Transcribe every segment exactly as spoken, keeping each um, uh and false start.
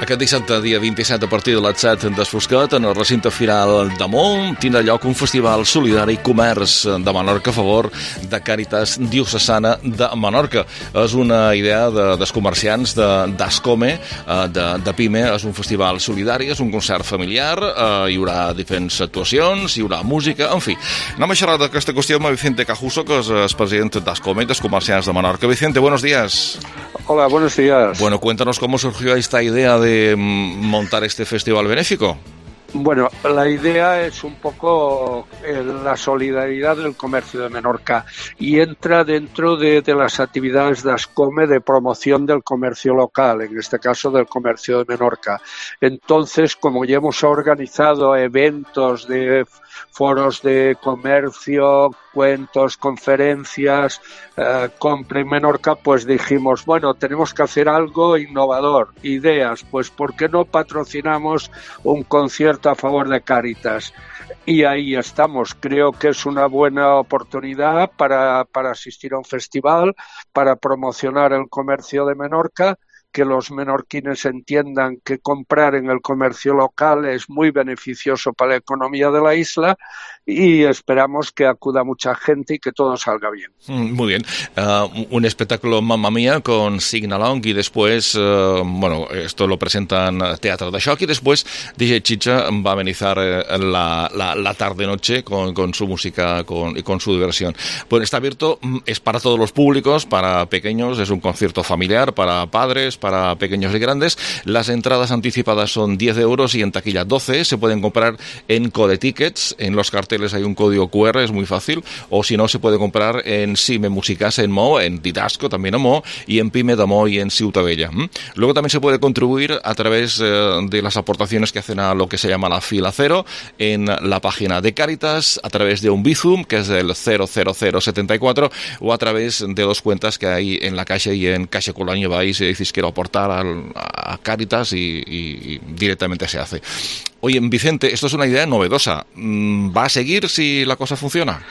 Aquest dissabte, dia vint-i-set, a partir de les set d'Esfoscat, en el recinte firal de Mont, tindrà lloc un festival solidari comerç de Menorca a favor de Càritas Diocesana de Menorca. És una idea de, dels comerciants d'Ascome, de, de, de PIME. És un festival solidari, és un concert familiar, eh, hi haurà diferents actuacions, hi haurà música, en fi. Anem a xerrar d'aquesta qüestió amb Vicente Cajuso, que és el president d'Ascome, dels comerciants de Menorca. Vicente, buenos días. Hola, buenos días. Bueno, cuéntanos cómo surgió esta idea de montar este festival benéfico. Bueno, la idea es un poco la solidaridad del comercio de Menorca y entra dentro de, de las actividades de Ascome de promoción del comercio local, en este caso del comercio de Menorca. Entonces, como ya hemos organizado eventos de foros de comercio, cuentos, conferencias, eh, compra en Menorca, pues dijimos, bueno, tenemos que hacer algo innovador, ideas, pues ¿por qué no patrocinamos un concierto a favor de Càritas? Y ahí estamos. Creo que es una buena oportunidad para, para asistir a un festival, para promocionar el comercio de Menorca, que los menorquines entiendan que comprar en el comercio local es muy beneficioso para la economía de la isla y esperamos que acuda mucha gente y que todo salga bien. Mm, muy bien. Uh, un espectáculo Mamma Mía con Sing-Along y después, uh, bueno, esto lo presentan Teatro de Shock y después D J Chicha va a amenizar uh, la, la, la tarde-noche con, con su música con, y con su diversión. Pues está abierto, es para todos los públicos, para pequeños, es un concierto familiar, para padres, para pequeños y grandes. Las entradas anticipadas son diez euros y en taquilla doce. Se pueden comprar en Code Tickets. En los carteles hay un código cu erre, es muy fácil. O si no, se puede comprar en Cime Musicasa en Mo, en Didasco también en Mo, y en Pime de Mo y en Ciutadella. Luego también se puede contribuir a través eh, de las aportaciones que hacen a lo que se llama la fila cero en la página de Càritas, a través de un Bizum, que es el cero cero cero setenta y cuatro, o a través de dos cuentas que hay en la Caixa y en Caixa Colònia. Vais y decís quiero aportar al, a Càritas y, y, y directamente se hace. Oye, Vicente, esto es una idea novedosa. ¿Va a seguir si la cosa funciona?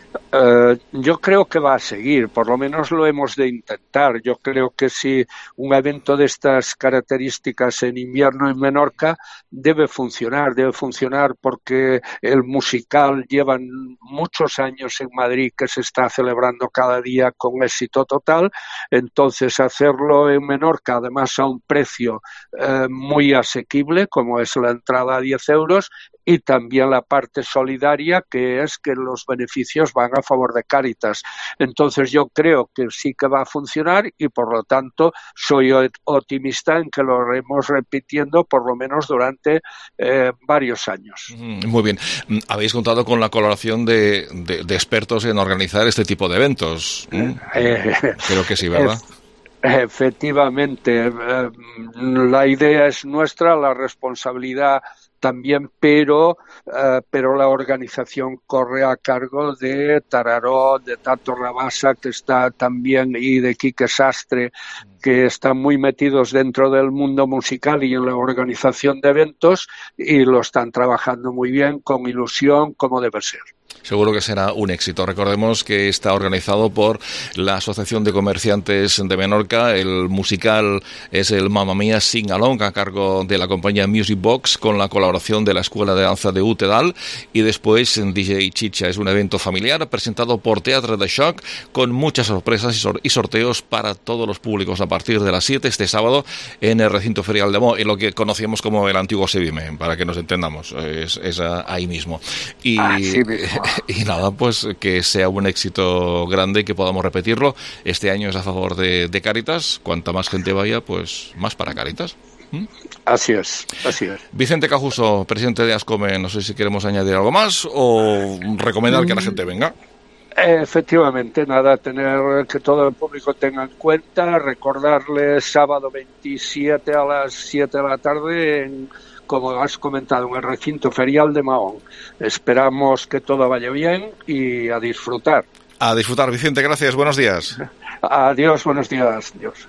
Uh, yo creo que va a seguir, por lo menos lo hemos de intentar. Yo creo que si un evento de estas características en invierno en Menorca debe funcionar, debe funcionar porque el musical llevan muchos años en Madrid que se está celebrando cada día con éxito total, entonces hacerlo en Menorca además a un precio uh, muy asequible como es la entrada a diez euros y también la parte solidaria que es que los beneficios van a favor de Càritas. Entonces yo creo que sí que va a funcionar y por lo tanto soy optimista en que lo iremos repitiendo por lo menos durante eh, varios años. Muy bien. Habéis contado con la colaboración de, de, de expertos en organizar este tipo de eventos. ¿Mm? Eh, creo que sí, ¿verdad? Eh, Efectivamente. Eh, la idea es nuestra, la responsabilidad también, pero uh, pero la organización corre a cargo de Tararó, de Tato Rabasa, que está también, y de Quique Sastre, que están muy metidos dentro del mundo musical y en la organización de eventos, y lo están trabajando muy bien, con ilusión, como debe ser. Seguro que será un éxito. Recordemos que está organizado por la Asociación de Comerciantes de Menorca. El musical es el Mamma Mía Sing Along a cargo de la compañía Music Box con la colaboración de la Escuela de Danza de Utedal. Y después D J Chicha. Es un evento familiar presentado por Teatro de Shock con muchas sorpresas y sorteos para todos los públicos a partir de las siete este sábado en el recinto ferial de Mo, en lo que conocíamos como el antiguo Sevime, para que nos entendamos. Es, es ahí mismo. Y... Ah, sí, mismo. Y nada, pues que sea un éxito grande y que podamos repetirlo. Este año es a favor de, de Càritas. Cuanta más gente vaya, pues más para Càritas. ¿Mm? Así es, así es. Vicente Cajuso, presidente de Ascome, no sé si queremos añadir algo más o recomendar que la gente venga. Efectivamente, nada, tener que todo el público tenga en cuenta, recordarles sábado veintisiete a las siete de la tarde en, como has comentado, en el recinto ferial de Mahón. Esperamos que todo vaya bien y a disfrutar. A disfrutar, Vicente, gracias, buenos días. Adiós, buenos días, adiós.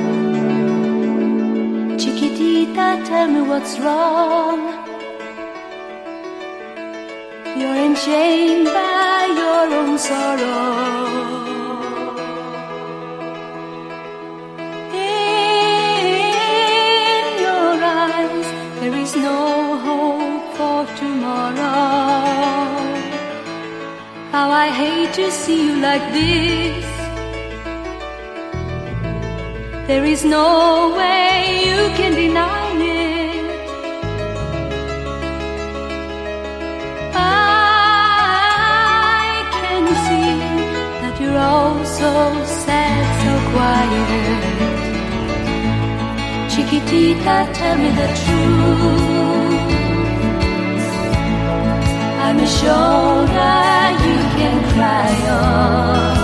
Chiquitita, tell me what's wrong. been chained by your own sorrow. In your eyes there is no hope for tomorrow. How I hate to see you like this. There is no way you can deny it. I can see that you're all so sad, so quiet. Chiquitita, tell me the truth. I'm a shoulder you can cry on.